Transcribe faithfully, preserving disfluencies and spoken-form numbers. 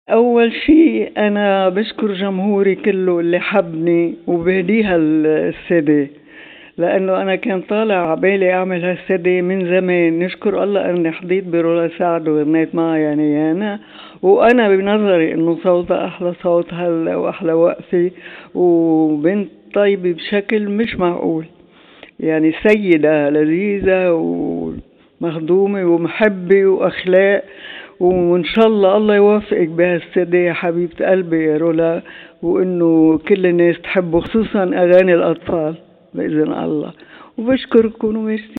أول شي أنا بشكر جمهوري كله اللي حبني وبهديها السيدي، لأنه أنا كان طالع عبالي أعمل هالسيدي من زمان. نشكر الله أني حضيت برولا سعد وغنيت معها يعني أنا، وأنا بنظري إنه صوتها أحلى صوت هلا وأحلى وقفة، وبنت طيبة بشكل مش معقول، يعني سيدة لذيذة ومخدومة ومحبة وأخلاق. وإن شاء الله الله يوفقك بهالسدي يا حبيبة قلبي يا رولا، وإنه كل الناس تحبه خصوصا أغاني الأطفال بإذن الله. وبشكركم وميرسي.